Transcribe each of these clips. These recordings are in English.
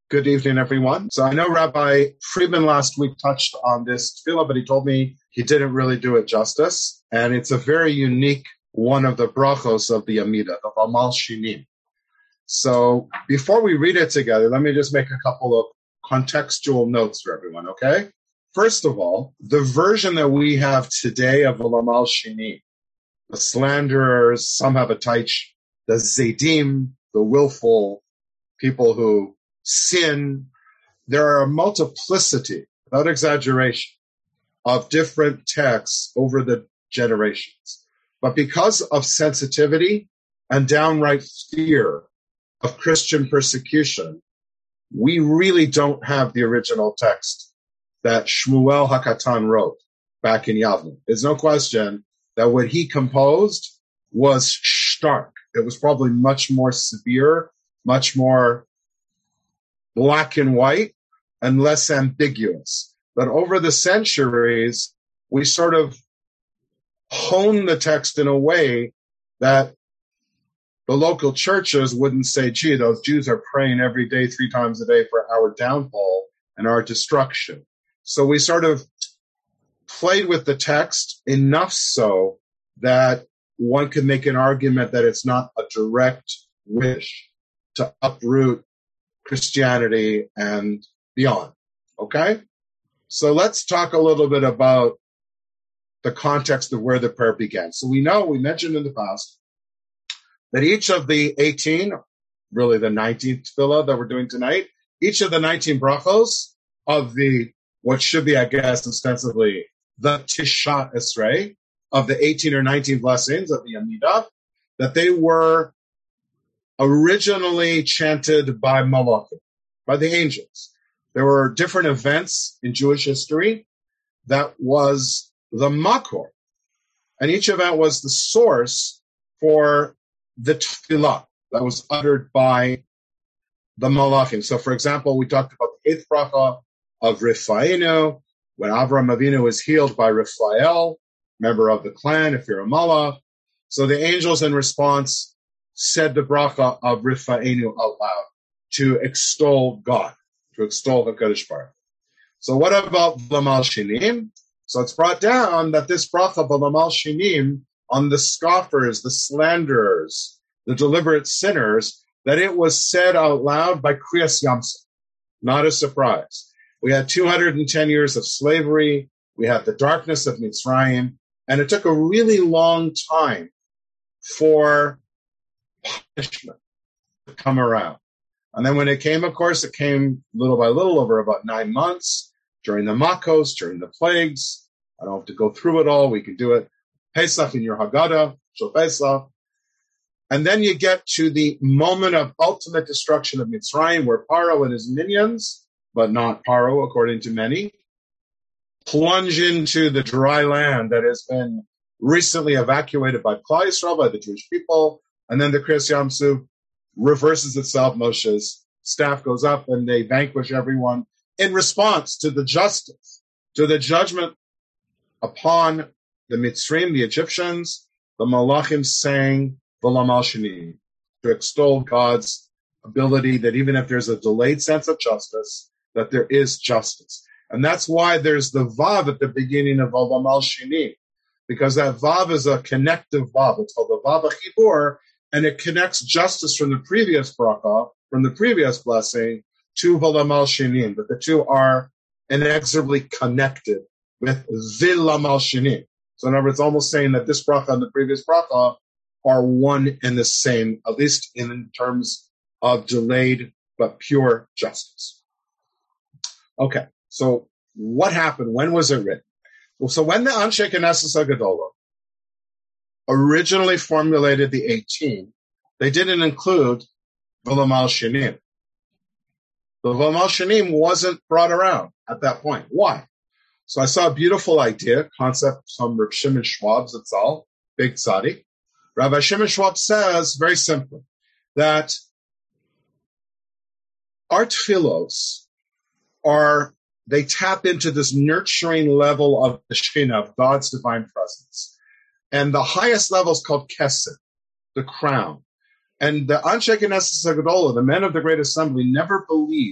Good evening, everyone. So I know Rabbi Friedman last week touched on this tefillah, but he told me he didn't really do it justice. And it's a very unique one of the brachos of the Amida, the Lamal Shinim. So before we read it together, let me just make a couple of contextual notes for everyone, okay? First of all, the version that we have today of the Lamal Shinim, the slanderers, some have a taich, the Zedim, the willful, people who sin. There are a multiplicity, without exaggeration, of different texts over the generations. But because of sensitivity and downright fear of Christian persecution, we really don't have the original text that Shmuel HaKatan wrote back in Yavne. There's no question that what he composed was stark. It was probably much more severe, much more black and white, and less ambiguous. But over the centuries, we sort of honed the text in a way that the local churches wouldn't say, gee, those Jews are praying every day, 3 times a day for our downfall and our destruction. So we sort of played with the text enough so that one could make an argument that it's not a direct wish to uproot Christianity and beyond. Okay? So let's talk a little bit about the context of where the prayer began. So we mentioned in the past, that each of the 18, really the 19th tefillah that we're doing tonight, each of the 19 brachos of the, what should be, I guess, ostensibly the Tisha Esrei, of the 18 or 19 blessings of the Amidah, that they were originally chanted by Malachim, by the angels. There were different events in Jewish history that was the makor, and each event was the source for the tefillah that was uttered by the Malachim. So, for example, we talked about the 8th bracha of Rifa'enu, when Avraham Avinu was healed by Raphael, member of the clan, if you're a Malach. So the angels in response said the bracha of Rifa'enu out loud to extol God, to extol HaKadosh Baruch Hu. So what about Lamal Shinim? So it's brought down that this bracha of Lamal Shinim on the scoffers, the slanderers, the deliberate sinners, that it was said out loud by Kriyas Yamsuf. Not a surprise. We had 210 years of slavery. We had the darkness of Mitzrayim. And it took a really long time for punishment to come around. And then when it came, of course, it came little by little over about 9 months during the Makos, during the plagues. I don't have to go through it all. We can do it. Pesach in your Haggadah, Shul Pesach. And then you get to the moment of ultimate destruction of Mitzrayim, where Paro and his minions, but not Paro according to many, plunge into the dry land that has been recently evacuated by Klal Yisrael, by the Jewish people. And then the Kriyas Yamsuf reverses itself. Moshe's staff goes up and they vanquish everyone in response to the justice, to the judgment upon the Mitzrayim, the Egyptians. The Malachim sang V'lamal Shinim, to extol God's ability that even if there's a delayed sense of justice, that there is justice. And that's why there's the Vav at the beginning of V'lamal Shinim, because that Vav is a connective Vav. It's called the Vav HaChibur, and it connects justice from the previous bracha, from the previous blessing, to V'lamal Shinim, but the two are inexorably connected with V'lamal Shinim. So in other words, it's almost saying that this bracha and the previous bracha are one and the same, at least in terms of delayed but pure justice. Okay, so what happened? When was it written? Well, so when the Anshe Knesset HaGedolah originally formulated the 18, they didn't include V'lamal Shinim. The V'lamal Shinim wasn't brought around at that point. Why? So I saw a beautiful concept from Rav Shimon Schwab Zatzal, big tzaddik. Rabbi Shimon Schwab says, very simply, that our tefillos they tap into this nurturing level of the Shekhinah, of God's divine presence. And the highest level is called Kesed, the crown. And the Anshe Knesset HaGedolah, the men of the Great Assembly, never believed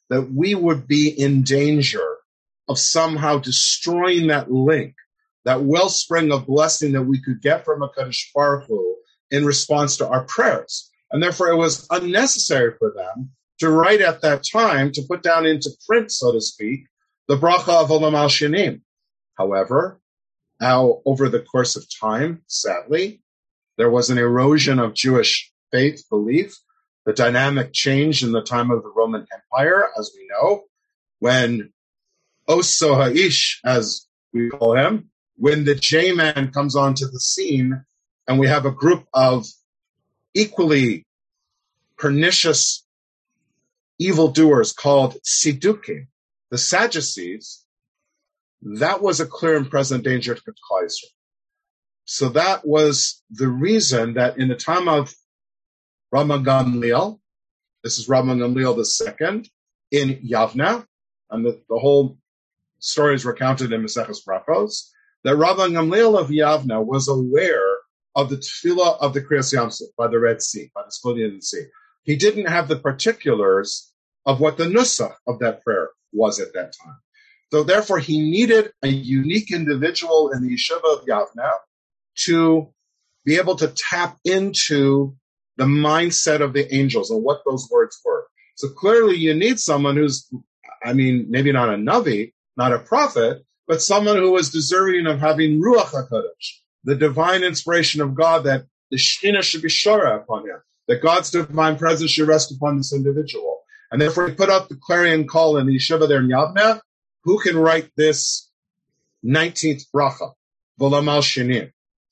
that we would be in danger of somehow destroying that link, that wellspring of blessing that we could get from HaKadosh Baruch Hu in response to our prayers. And therefore it was unnecessary for them to write at that time, to put down into print, so to speak, the bracha of Olam Al Shanim. However, now over the course of time, sadly, there was an erosion of Jewish faith, belief. The dynamic changed in the time of the Roman Empire, as we know, when Oso Ha'ish, as we call him, when the J-man comes onto the scene, and we have a group of equally pernicious evildoers called Sidukim, the Sadducees, that was a clear and present danger to Klal Yisrael. So that was the reason that in the time of Rabban Gamliel, this is Rabban Gamliel II, in Yavna, and the whole story is recounted in Maseches Brachos, that Rabban Gamliel of Yavna was aware of the tefillah of the Kriyas Yamsuf by the Red Sea, by the Splitting Sea. He didn't have the particulars of what the nusach of that prayer was at that time. So therefore, he needed a unique individual in the Yeshiva of Yavna to be able to tap into the mindset of the angels and what those words were. So clearly you need someone who's, maybe not a Navi, not a prophet, but someone who was deserving of having Ruach HaKodesh, the divine inspiration of God, that the Shekhinah should be shora upon him, that God's divine presence should rest upon this individual. And therefore he put out the clarion call in the yeshiva there in Yavna, who can write this 19th bracha, V'olam al Shanim.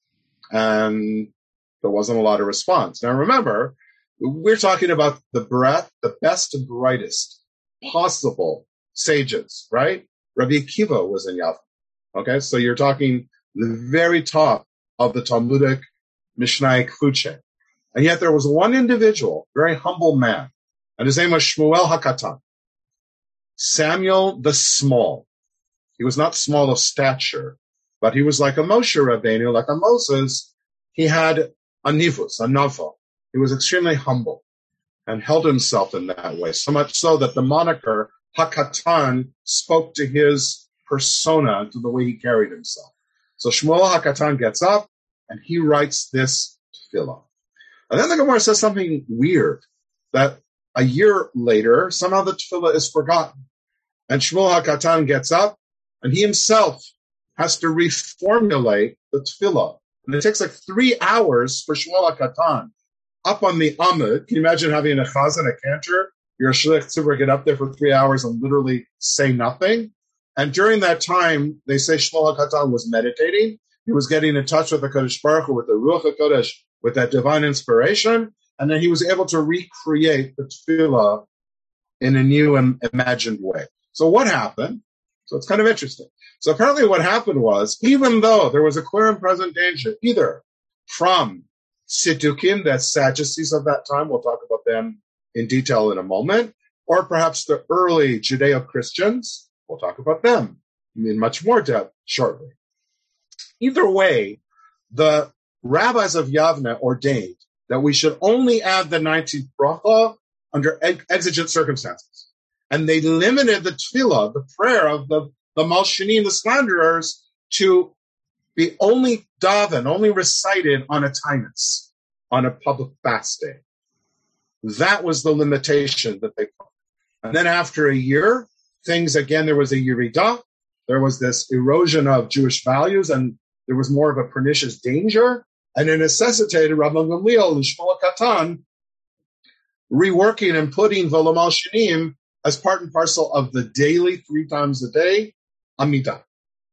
And there wasn't a lot of response. Now remember, we're talking about the best and brightest possible sages, right? Rabbi Akiva was in Yavna. Okay, so you're talking the very top of the Talmudic Mishnaic food chain. And yet there was one individual, very humble man, and his name was Shmuel HaKatan, Samuel the Small. He was not small of stature, but he was like a Moshe Rabbeinu, like a Moses. He had a nivus, a nava. He was extremely humble and held himself in that way, so much so that the moniker HaKatan spoke to his persona, to the way he carried himself. So Shmuel HaKatan gets up and he writes this tefillah. And then the Gemara says something weird, that a year later, somehow the tefillah is forgotten. And Shmuel HaKatan gets up and he himself has to reformulate the tefillah. And it takes like 3 hours for Shmuel HaKatan up on the Amud. Can you imagine having a chazan, a cantor? You're a shlich tzibur, get up there for 3 hours and literally say nothing. And during that time, they say Shmuel HaKatan was meditating. He was getting in touch with the Kadosh Baruch Hu, with the Ruach HaKodesh, with that divine inspiration. And then he was able to recreate the tefillah in a new and imagined way. So what happened? So it's kind of interesting. So apparently what happened was, even though there was a clear and present danger, either from Siddukim, that's Sadducees of that time, we'll talk about them in detail in a moment, or perhaps the early Judeo-Christians, we'll talk about them in much more depth shortly. Either way, the rabbis of Yavna ordained that we should only add the 19th bracha under exigent circumstances. And they limited the tefillah, the prayer of the Malshinim, the slanderers, to be only daven, only recited on a tainus, on a public fast day. That was the limitation that they put. And then after a year, things again, there was a yeridah, there was this erosion of Jewish values, and there was more of a pernicious danger, and it necessitated Rabban Gamliel and Shmuel HaKatan reworking and putting V'olam al Shanim as part and parcel of the daily, 3 times a day, Amidah.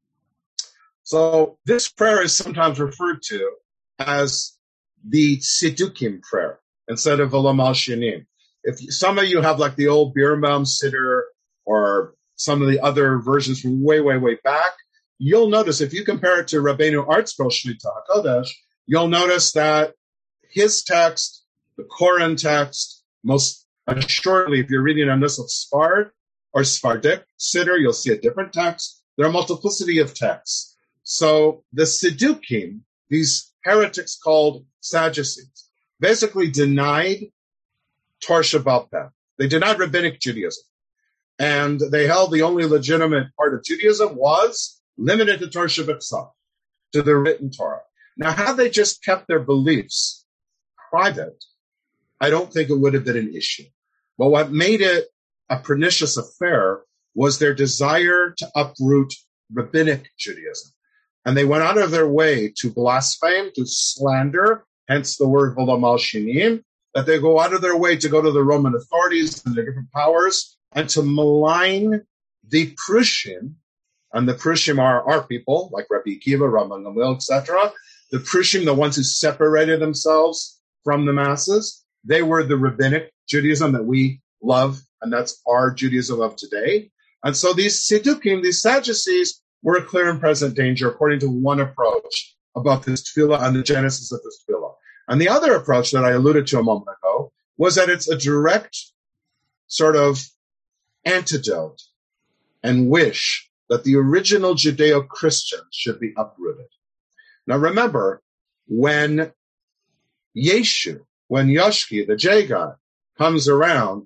So this prayer is sometimes referred to as the Siddukim prayer instead of V'olam al Shanim. If some of you have like the old Birnbaum Siddur or some of the other versions from way, way, way back, you'll notice if you compare it to Rabbeinu Artzbro Shlita HaKodesh, you'll notice that his text, the Koran text, most assuredly, if you're reading a Nusach Sfard or Sfardic Siddur, you'll see a different text. There are a multiplicity of texts. So the Siddukim, these heretics called Sadducees, basically denied Torah Shabbat Peh. They denied rabbinic Judaism. And they held the only legitimate part of Judaism was limited to Torah Shabbat, to the written Torah. Now, had they just kept their beliefs private, I don't think it would have been an issue. But what made it a pernicious affair was their desire to uproot rabbinic Judaism. And they went out of their way to blaspheme, to slander, hence the word v'lo malshinim, that they go out of their way to go to the Roman authorities and the different powers and to malign the Prushim. And the Prushim are our people, like Rabbi Akiva, Rabban Gamliel, etc. The Prushim, the ones who separated themselves from the masses, they were the rabbinic Judaism that we love, and that's our Judaism of today. And so these Siddukim, these Sadducees, were a clear and present danger, according to one approach about this tefillah and the genesis of this tefillah. And the other approach that I alluded to a moment ago was that it's a direct sort of antidote and wish that the original Judeo-Christians should be uprooted. Now remember, when Yeshu, when Yoshki, the J guy, comes around,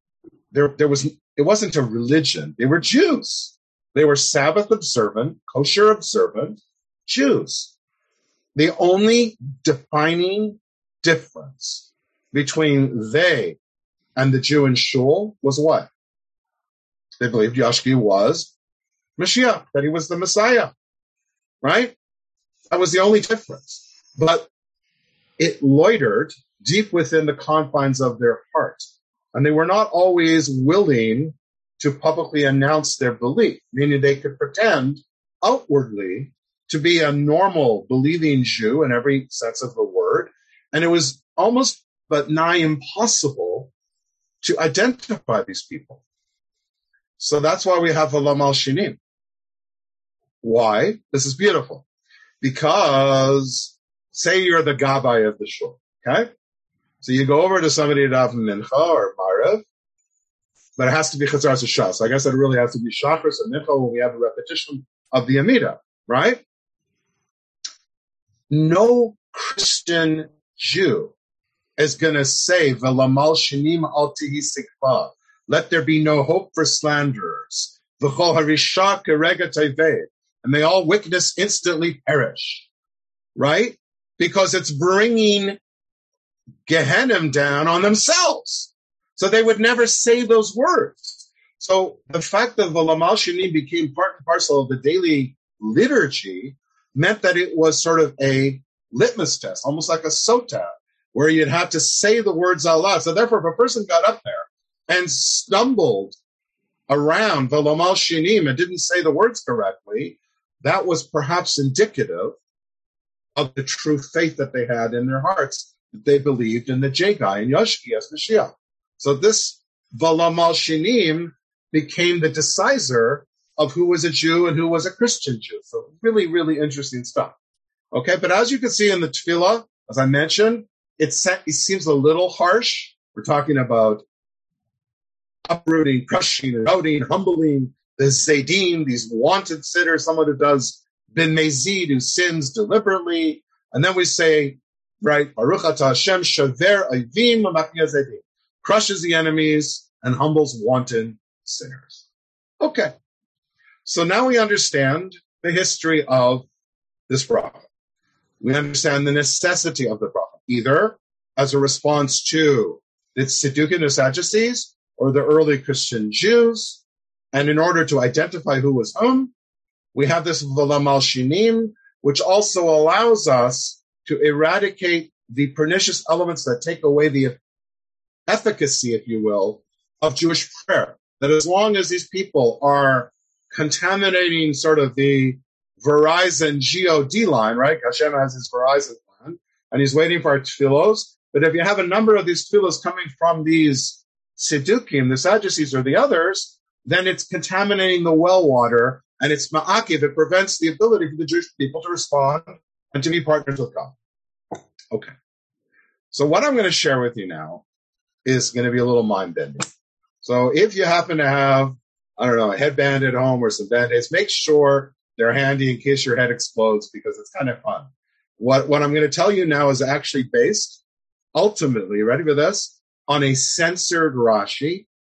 it wasn't a religion. They were Jews. They were Sabbath observant, kosher observant Jews. The only defining difference between they and the Jew in Shul was what? They believed Yoshki was Mashiach, that he was the Messiah, right? That was the only difference. But it loitered deep within the confines of their heart. And they were not always willing to publicly announce their belief, meaning they could pretend outwardly to be a normal believing Jew in every sense of the word. And it was almost but nigh impossible to identify these people. So that's why we have v'lo malshinim. Why? This is beautiful. Because say you're the Gabbai of the shul, okay? So you go over to somebody to daven Mincha or Maariv, but it has to be Chazaras Shas. So I guess it really has to be Shachris and Mincha when we have a repetition of the Amida, right? No Christian Jew is going to say, v'lo malshinim al tihi sikva. Let there be no hope for slanderers. V'chol harisha kerega teved. And they all wickedness instantly perish. Right? Because it's bringing Gehenna down on themselves. So they would never say those words. So the fact that v'lo malshinim became part and parcel of the daily liturgy meant that it was sort of a litmus test, almost like a sotah, where you'd have to say the words out loud. So therefore, if a person got up there and stumbled around v'lo malshinim and didn't say the words correctly, that was perhaps indicative of the true faith that they had in their hearts, that they believed in the Jagai and Yoshki as Mashiach. So this v'lo malshinim became the decisor of who was a Jew and who was a Christian Jew. So really, really interesting stuff. Okay, but as you can see in the tefillah, as I mentioned, it seems a little harsh. We're talking about uprooting, crushing, routing, humbling the Zaydim, these wanted sinners, someone who does bin mezid, who sins deliberately. And then we say, right, Baruch atah Hashem shaver oivim u'makneh zaydim, crushes the enemies and humbles wanton sinners. Okay. So now we understand the history of this prophet. We understand the necessity of the prophet, either as a response to the Siddukim, the Sadducees, or the early Christian Jews. And in order to identify who was whom, we have this v'lo malshinim, which also allows us to eradicate the pernicious elements that take away the efficacy, if you will, of Jewish prayer. That as long as these people are contaminating sort of the Verizon GOD line, right? Hashem has his Verizon plan, and he's waiting for our tefillos. But if you have a number of these tefillos coming from these Siddukim, the Sadducees or the others, then it's contaminating the well water, and it's ma'akiv. It prevents the ability for the Jewish people to respond and to be partners with God. Okay. So what I'm going to share with you now is going to be a little mind-bending. So if you happen to have, I don't know, a headband at home or some Band-Aids, make sure they're handy in case your head explodes, because it's kind of fun. What I'm going to tell you now is actually based, ultimately, ready for this, on a censored Rashi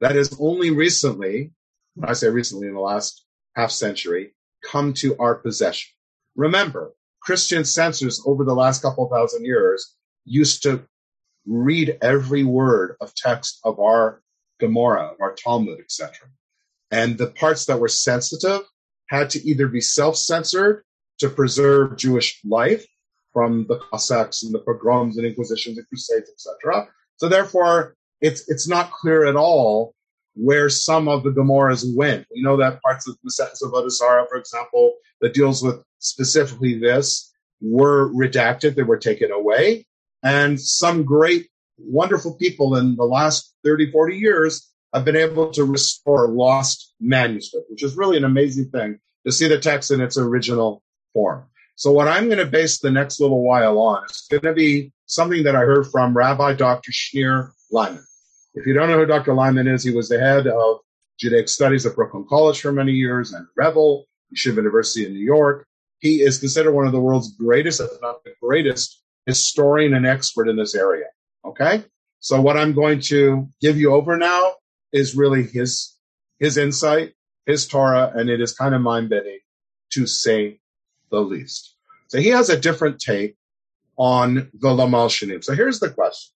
that has only recently, when I say recently, in the last half century, come to our possession. Remember, Christian censors over the last couple thousand years used to read every word of text of our Gemara, of our Talmud, etc. And the parts that were sensitive had to either be self-censored to preserve Jewish life from the Cossacks and the pogroms and inquisitions and crusades, etc. So therefore, it's not clear at all where some of the Gemaras went. We know that parts of the Masechus of Avodah Zarah, for example, that deals with specifically this, were redacted, they were taken away. And some great, wonderful people in the last 30, 40 years have been able to restore lost manuscript, which is really an amazing thing to see the text in its original form. So what I'm going to base the next little while on is going to be something that I heard from Rabbi Dr. Shneur Lyman. If you don't know who Dr. Lyman is, he was the head of Judaic Studies at Brooklyn College for many years and Rebel, Yeshiva University in New York. He is considered one of the world's greatest, if not the greatest, historian and expert in this area. Okay? So what I'm going to give you over now is really his insight, his Torah, and it is kind of mind-bending to say the least. So he has a different take on the Lamal Shanim. So here's the question.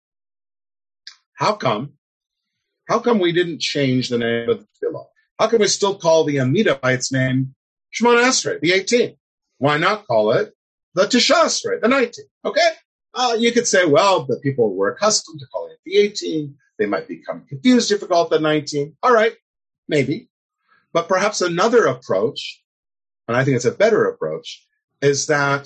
How come we didn't change the name of the tefillah? How come we still call the Amidah by its name Shemona Esrei, the 18th? Why not call it the Tisha Esrei, the 19th? Okay? You could say, well, the people were accustomed to calling it the 18th. They might become confused if you call it the 19th. All right, maybe. But perhaps another approach, and I think it's a better approach, is that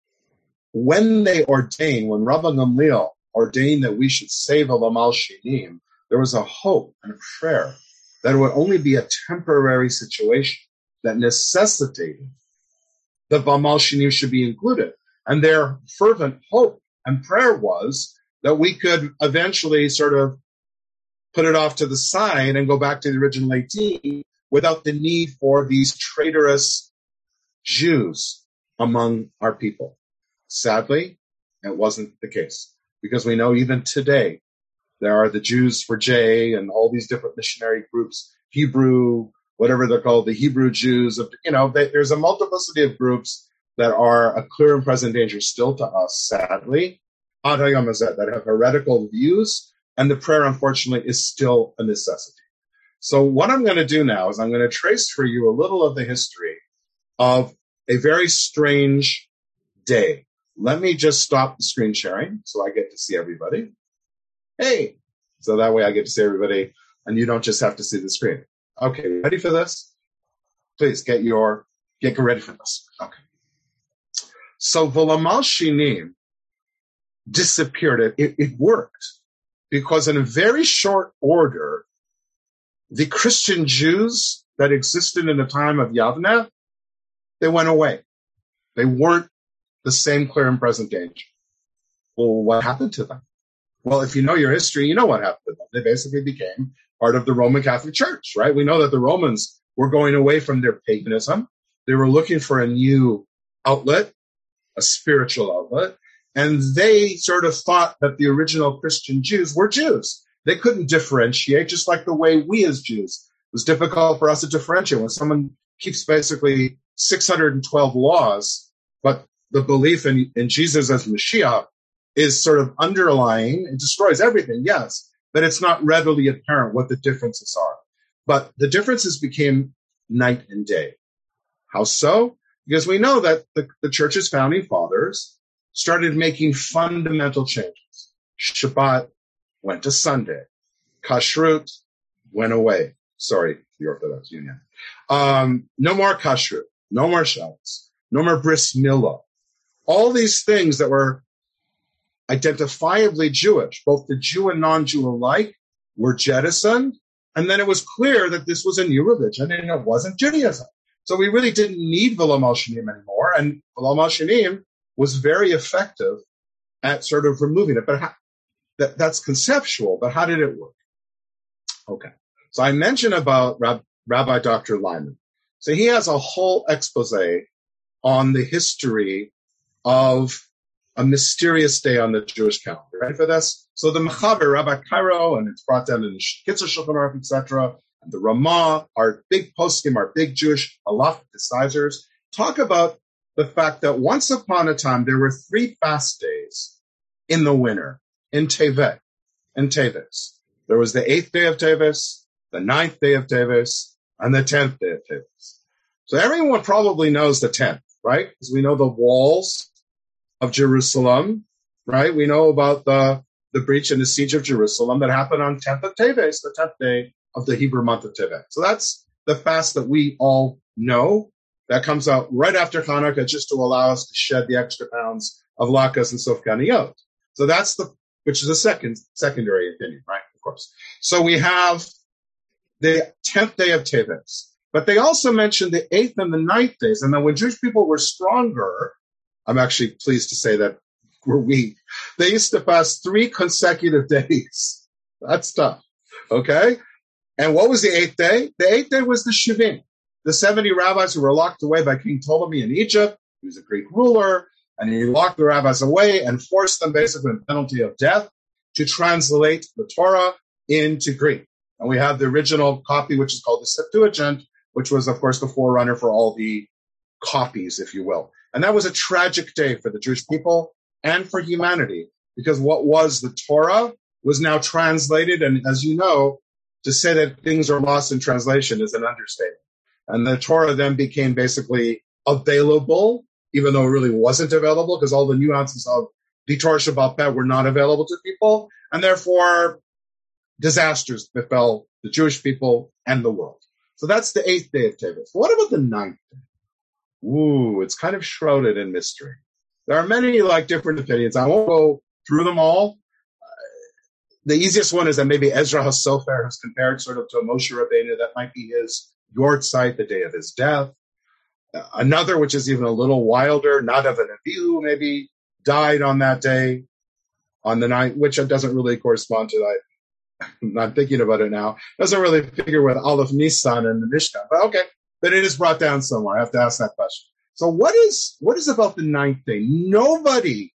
when Rabbi Gamliel ordained that we should say the Lamal Shinim, there was a hope and a prayer that it would only be a temporary situation that necessitated the Lamal Shinim should be included. And their fervent hope and prayer was that we could eventually sort of put it off to the side and go back to the original 18 without the need for these traitorous Jews among our people. Sadly, it wasn't the case, because we know even today there are the Jews for J and all these different missionary groups, Hebrew, whatever they're called, the Hebrew Jews. There's a multiplicity of groups that are a clear and present danger still to us, sadly, that have heretical views, and the prayer, unfortunately, is still a necessity. So what I'm going to do now is I'm going to trace for you a little of the history of a very strange day. Let me just stop the screen sharing so I get to see everybody. Hey, so that way I get to see everybody and you don't just have to see the screen. Okay, ready for this? Please get ready for this. Okay. So Lamal Shinim disappeared. It worked because in a very short order, the Christian Jews that existed in the time of Yavneh, they went away. They weren't the same clear and present danger. Well, what happened to them? Well, if you know your history, you know what happened to them. They basically became part of the Roman Catholic Church, right? We know that the Romans were going away from their paganism. They were looking for a new outlet, a spiritual outlet, and they sort of thought that the original Christian Jews were Jews. They couldn't differentiate, just like the way we as Jews. It was difficult for us to differentiate when someone keeps basically 612 laws, but the belief in Jesus as Mashiach is sort of underlying. It destroys everything, yes, but it's not readily apparent what the differences are. But the differences became night and day. How so? Because we know that the church's founding fathers started making fundamental changes. Shabbat went to Sunday. Kashrut went away. Sorry, the Orthodox Union. No more kashrut. No more Shabbos. No more bris milah. All these things that were identifiably Jewish, both the Jew and non-Jew alike, were jettisoned. And then it was clear that this was a new religion and it wasn't Judaism. So we really didn't need Lamal Shinim anymore. And Lamal Shinim was very effective at sort of removing it. But that's conceptual, but how did it work? Okay. So I mentioned about Rabbi Dr. Lyman. So he has a whole expose on the history of a mysterious day on the Jewish calendar. Ready for this? So the Mechaber, Rabbi Cairo, and it's brought down in the Kitzur Shulchan Aruch, etc., and the Ramah, our big poskim, our big Jewish halachic decisors, talk about the fact that once upon a time there were 3 fast days in the winter, in Tevet, in Teves. There was the 8th day of Teves, the 9th day of Teves, and the 10th day of Teves. So everyone probably knows the 10th, right? Because we know the walls of Jerusalem, right? We know about the breach and the siege of Jerusalem that happened on 10th of Teves, the 10th day of the Hebrew month of Tevet. So that's the fast that we all know. That comes out right after Hanukkah just to allow us to shed the extra pounds of lakas and sofganiyot. So that's which is a secondary opinion, right? Of course. So we have the 10th day of Teves. But they also mentioned the 8th and the 9th days. And then when Jewish people were stronger, I'm actually pleased to say that we're weak. They used to fast 3 consecutive days. That's tough. Okay? And what was the 8th day? The 8th day was the Shivim. The 70 rabbis who were locked away by King Ptolemy in Egypt. He was a Greek ruler, and he locked the rabbis away and forced them basically on penalty of death to translate the Torah into Greek. And we have the original copy, which is called the Septuagint, which was, of course, the forerunner for all the copies, if you will. And that was a tragic day for the Jewish people and for humanity, because what was the Torah was now translated. And as you know, to say that things are lost in translation is an understatement. And the Torah then became basically available, even though it really wasn't available, because all the nuances of the Torah Shebaal Peh were not available to people. And therefore, disasters befell the Jewish people and the world. So that's the 8th day of Teves. What about the 9th day? Ooh, it's kind of shrouded in mystery. There are many different opinions. I won't go through them all. The easiest one is that maybe Ezra HaSofer has compared sort of to a Moshe Rabbeinu. That might be his Yortzeit, the day of his death. Another, which is even a little wilder, Nadav and Abihu maybe died on that day, on the 9th, which doesn't really correspond to that. I'm not thinking about it now. Doesn't really figure with Aleph Nisan and the Mishkan. But okay, but it is brought down somewhere. I have to ask that question. So what is about the 9th day? Nobody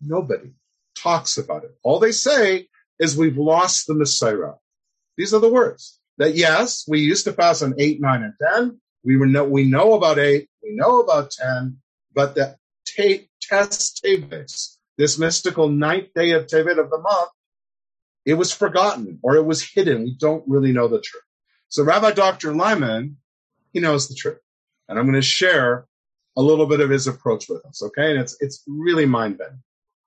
talks about it. All they say is we've lost the Messiah. These are the words. That yes, we used to fast on 8, 9, and 10. We know about 8, we know about 10, but the Tes Teves, this mystical 9th day of Tevet of the month, it was forgotten or it was hidden. We don't really know the truth. So Rabbi Dr. Lyman, he knows the truth. And I'm going to share a little bit of his approach with us, okay? And it's really mind-bending.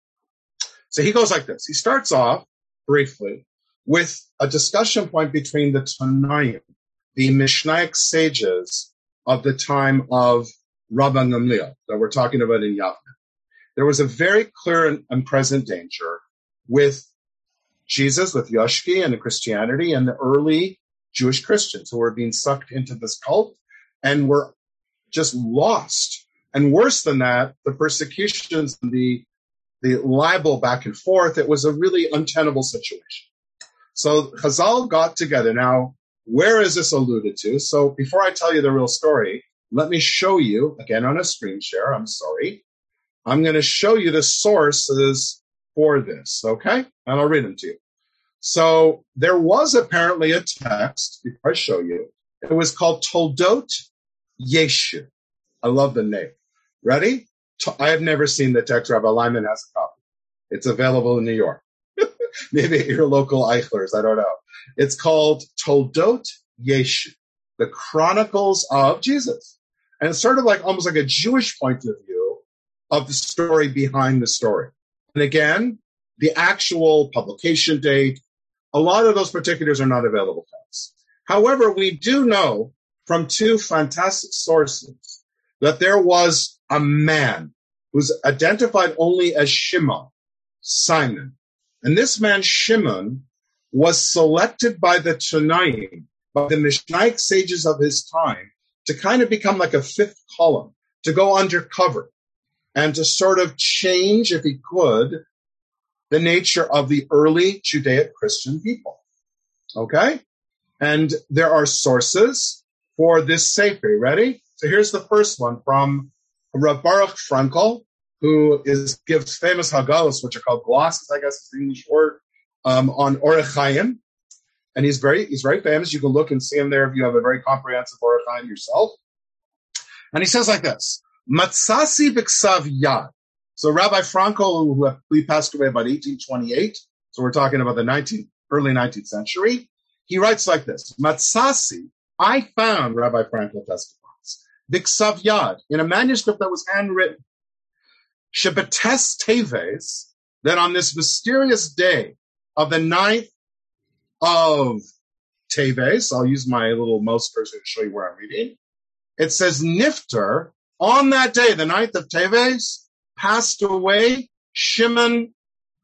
So he goes like this. He starts off briefly with a discussion point between the Tanaim, the Mishnaic sages of the time of Rabban Gamliel that we're talking about in Yavne. There was a very clear and present danger with Jesus, with Yoshki and the Christianity and the early Jewish Christians who were being sucked into this cult and were just lost. And worse than that, the persecutions and the libel back and forth, it was a really untenable situation. So Chazal got together. Now, where is this alluded to? So before I tell you the real story, let me show you, again on a screen share, I'm sorry. I'm going to show you the sources for this, okay? And I'll read them to you. So there was apparently a text, before I show you, it was called Toldot Yeshu. I love the name. Ready? I have never seen the text. Rabbi Lyman has a copy. It's available in New York. Maybe at your local Eichlers, I don't know. It's called Toldot Yeshu, the Chronicles of Jesus. And it's sort of almost like a Jewish point of view of the story behind the story. And again, the actual publication date, a lot of those particulars are not available to us. However, we do know from 2 fantastic sources that there was a man who's identified only as Shimon, Simon. And this man, Shimon, was selected by the Tanaim, by the Mishnaic sages of his time, to kind of become like a 5th column, to go undercover, and to sort of change, if he could, the nature of the early Judaic Christian people. Okay? And there are sources for this sefer. Ready? So here's the first one from Rav Baruch Frankel, gives famous haggalos, which are called glosses, I guess is the English word, on Orach Chaim. And he's very famous. You can look and see him there if you have a very comprehensive Orach Chaim yourself. And he says like this, Matzasi b'ksav yad. So Rabbi Frankel, who passed away about 1828, so we're talking about the early 19th century, he writes like this, Matzasi, I found, Rabbi Frankel testifies, b'ksav yad, in a manuscript that was handwritten, Shebetes Teves, that on this mysterious day of the 9th of Teves, I'll use my little mouse cursor to show you where I'm reading. It says, Nifter, on that day, the 9th of Teves, passed away Shimon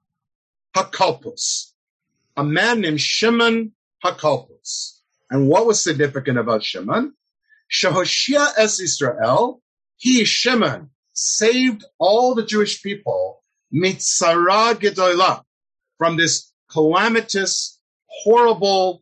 HaKalpus, a man named Shimon HaKalpus. And what was significant about Shimon? Shehoshia es Israel, he, Shimon, saved all the Jewish people, mitzara gedolah, from this calamitous, horrible,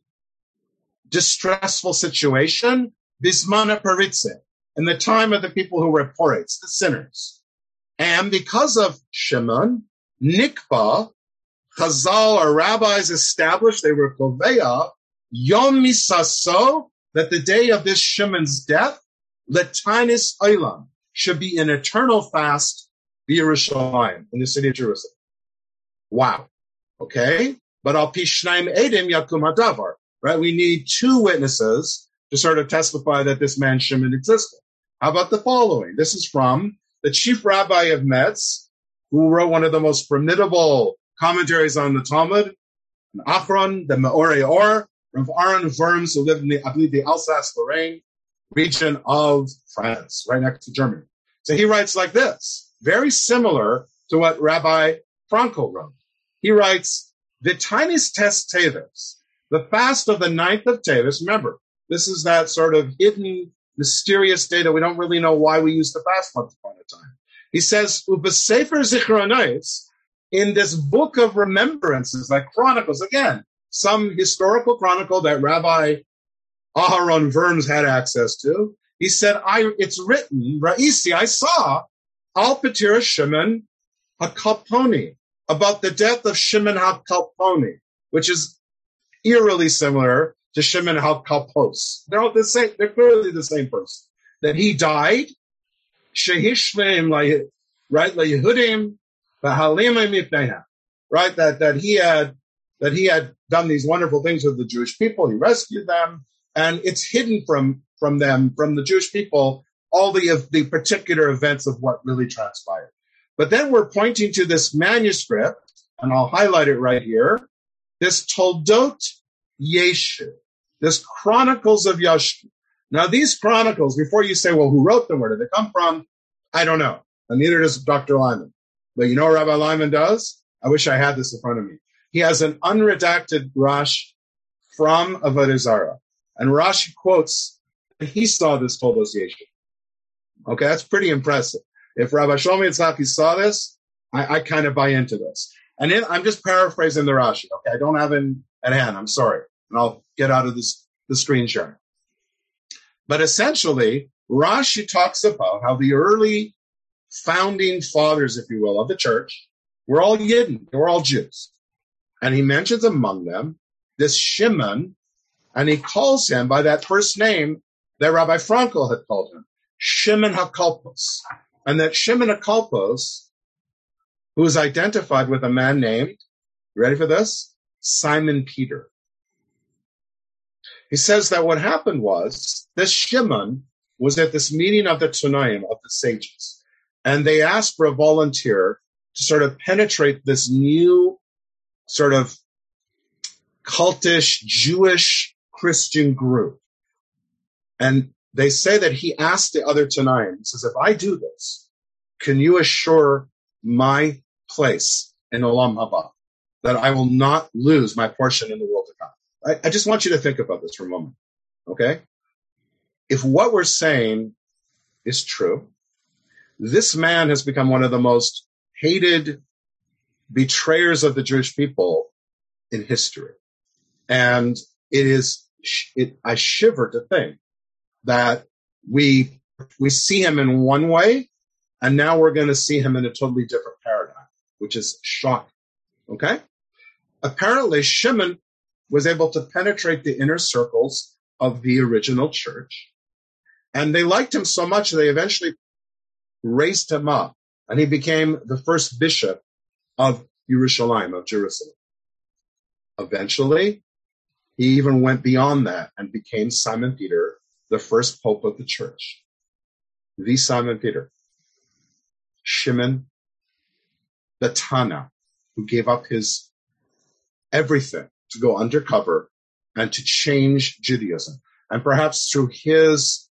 distressful situation, bismana paritze, in the time of the people who were poritz, the sinners. And because of Shimon, Nikba, Chazal or rabbis established, they were koveya, Yom Misaso, that the day of this Shimon's death, Letanis Olam, should be an eternal fast, Yerushalayim, in the city of Jerusalem. Wow. Okay? But al pishnaim edim yakum hadavar. Right? We need two witnesses to sort of testify that this man Shimon existed. How about the following? This is from the chief rabbi of Metz, who wrote one of the most formidable commentaries on the Talmud, Achron, the Meorei Or, from Aaron Worms, who lived in I believe, the Alsace-Lorraine region of France, right next to Germany. So he writes like this, very similar to what Rabbi Frankel wrote. He writes, V'tainis tes Teves, the fast of the 9th of Teves. Remember, this is that sort of hidden, mysterious day that we don't really know why we used to fast once upon a time. He says, U'b'sefer zichronais, in this book of remembrances, like chronicles, again, some historical chronicle that Rabbi Aharon Worms had access to. He said, it's written, Ra'isi, I saw Al Patira Shimon HaKalponi, about the death of Shimon HaKalponi, which is eerily similar to Shimon HaKalpos. They're all the same, they're clearly the same person. That he died, Shehishleim, right, Layehudim, V'halimim mipneha, right, that he had done these wonderful things with the Jewish people. He rescued them, and it's hidden from the Jewish people, all the particular events of what really transpired. But then we're pointing to this manuscript, and I'll highlight it right here, this Toldot Yeshu, this Chronicles of Yashki. Now these chronicles, before you say, well, who wrote them? Where did they come from? I don't know. And neither does Dr. Lyman. But you know what Rabbi Lyman does? I wish I had this in front of me. He has an unredacted Rash from Avodah Zarah. And Rashi quotes, he saw this Toldot Yeshu. Okay, that's pretty impressive. If Rabbi Shlomo Yitzhaki saw this, I kind of buy into this. And I'm just paraphrasing the Rashi. Okay, I don't have it at hand. I'm sorry. And I'll get out of the screen sharing. But essentially, Rashi talks about how the early founding fathers, if you will, of the church were all Yidden. They were all Jews. And he mentions among them this Shimon, and he calls him by that first name that Rabbi Frankel had called him, Shimon HaKalpos. And that Shimon HaKalpos, who is identified with a man named, you ready for this? Simon Peter. He says that what happened was, this Shimon was at this meeting of the Tanaim, of the sages, and they asked for a volunteer to sort of penetrate this new sort of cultish Jewish Christian group. And they say that he asked the other Tanaim, he says, if I do this, can you assure my place in Olam Haba, that I will not lose my portion in the world to come? I just want you to think about this for a moment, okay? If what we're saying is true, this man has become one of the most hated betrayers of the Jewish people in history. And I shiver to think that we see him in one way And now we're going to see him in a totally different paradigm, which is shocking. Okay? Apparently, Shimon was able to penetrate the inner circles of the original church. And they liked him so much, they eventually raised him up. And he became the first bishop of Yerushalayim, of Jerusalem. Eventually, he even went beyond that and became Simon Peter, the first pope of the church. The Simon Peter. Shimon, the Tana, who gave up his everything to go undercover and to change Judaism. And perhaps through his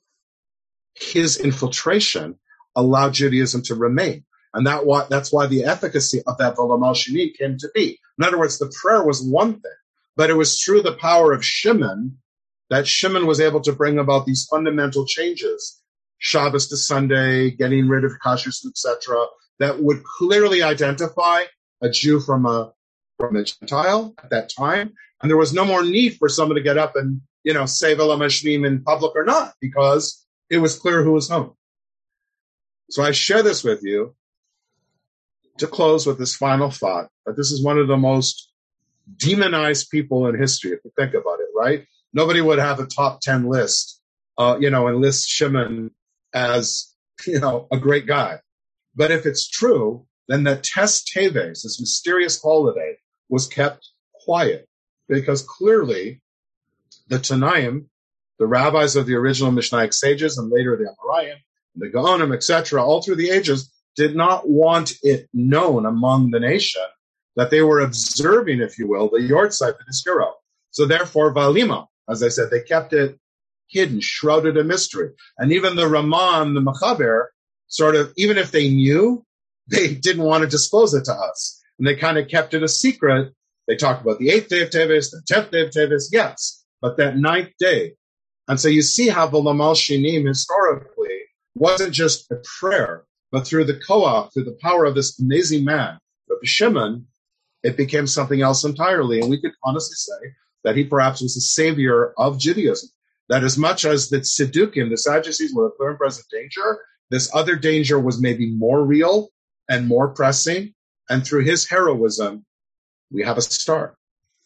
infiltration allowed Judaism to remain. And that's why the efficacy of that V'lamal Shini came to be. In other words, the prayer was one thing, but it was through the power of Shimon that Shimon was able to bring about these fundamental changes, Shabbos to Sunday, getting rid of kashrus, etc., that would clearly identify a Jew from a Gentile at that time. And there was no more need for someone to get up and, say V'lamal Shini in public or not, because it was clear who was home. So I share this with you to close with this final thought, that this is one of the most demonized people in history, if you think about it, right? Nobody would have a top 10 list, and list Shimon as, a great guy. But if it's true, then the Tes Teves, this mysterious holiday, was kept quiet, because clearly the Tanaim, the rabbis of the original Mishnaic sages, and later the Amoraim, the Gaonim, etc., all through the ages, did not want it known among the nation that they were observing, if you will, the Yortzeit of this hero. So therefore, Valima, as I said, they kept it hidden, shrouded in mystery. And even the Raman, the Mechaber, sort of, even if they knew, they didn't want to disclose it to us. And they kind of kept it a secret. They talked about the 8th day of Teves, the 10th day of Teves, yes, but that 9th day. And so you see how V'lamal Shinim historically wasn't just a prayer, but through the koach, through the power of this amazing man, Rabbi Shimon, it became something else entirely. And we could honestly say that he perhaps was the savior of Judaism. That as much as the Tzaddukim, the Sadducees, were a clear and present danger, this other danger was maybe more real and more pressing. And through his heroism, we have a start.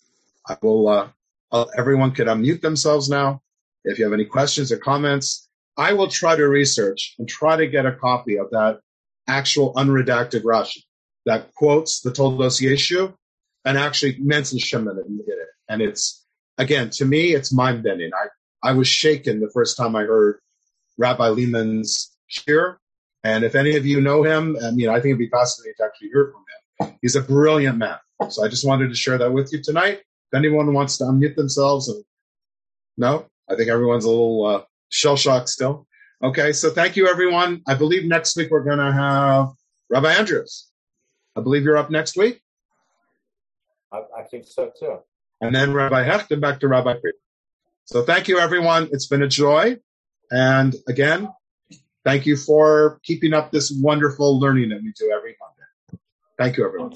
Everyone could unmute themselves now. If you have any questions or comments, I will try to research and try to get a copy of that actual unredacted Rashi that quotes the Toldos Yeshu and actually mentions Shimon in it. And it's, again, to me, it's mind-bending. I was shaken the first time I heard Rabbi Lehman's shir. And if any of you know him, I think it'd be fascinating to actually hear from him. He's a brilliant man. So I just wanted to share that with you tonight. If anyone wants to unmute themselves, no, I think everyone's a little shell-shocked still. Okay, so thank you, everyone. I believe next week we're going to have Rabbi Andrews. I believe you're up next week. I think so, too. And then Rabbi Hecht and back to Rabbi Fried. So thank you, everyone. It's been a joy. And again, thank you for keeping up this wonderful learning that we do every Monday. Thank you, everyone.